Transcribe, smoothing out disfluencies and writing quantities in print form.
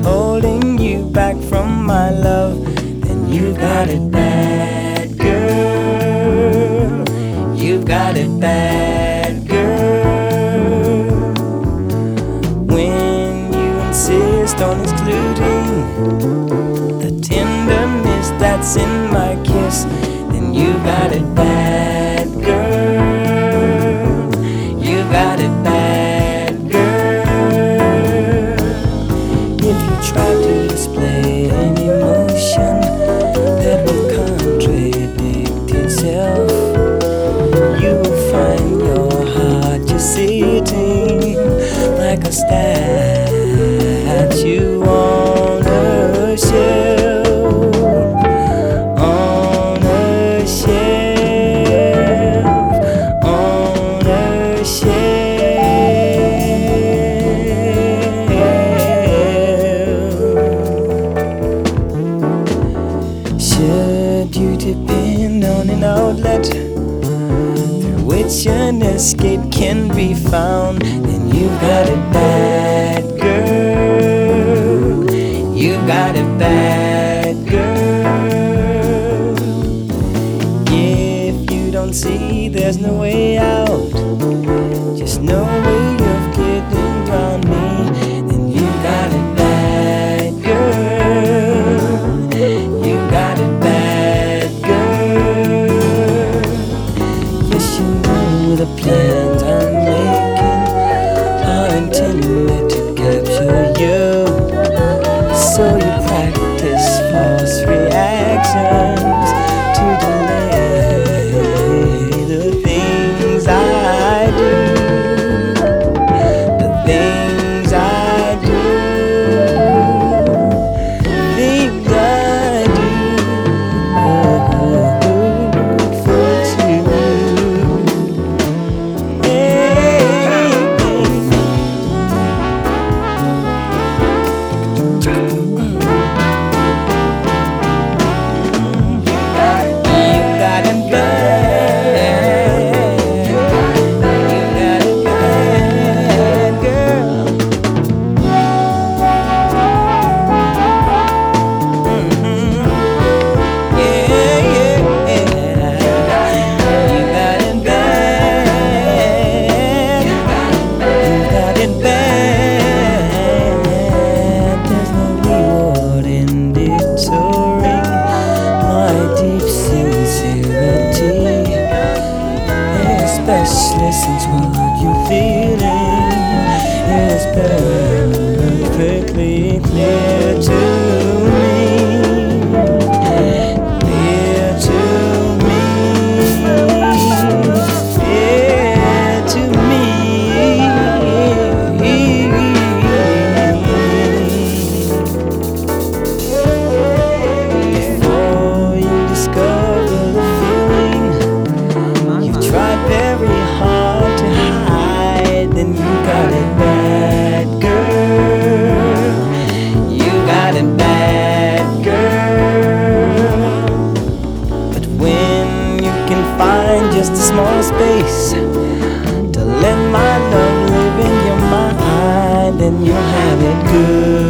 holding you back from my love, then you got it bad, girl. You got it bad, girl. When you insist on excluding the tenderness that's in my kiss, then you got it bad, girl. You got it bad, girl. If you try to display an emotion that will contradict itself, you will find your heart just sitting like a statue on a shelf, on a shelf, on a shelf. Should you depend on an outlet through which an escape can be found, then you got it bad, girl. You got it bad, girl. If you don't see there's no way out, just no way of getting around me, then you got it bad, girl. You got it bad, girl. Yes, you know the plans I'm making are intended to capture you, so you practice false reactions to delay the things I do, the things I do, things I do for you. Especially since what you're feeling is perfectly clear to me, clear to me, clear to me. Before you discover the feeling you've tried very hard to hide, then you got it bad, girl. You got it bad, girl. But when you can find just a small space to let my love live in your mind, then you'll have it good.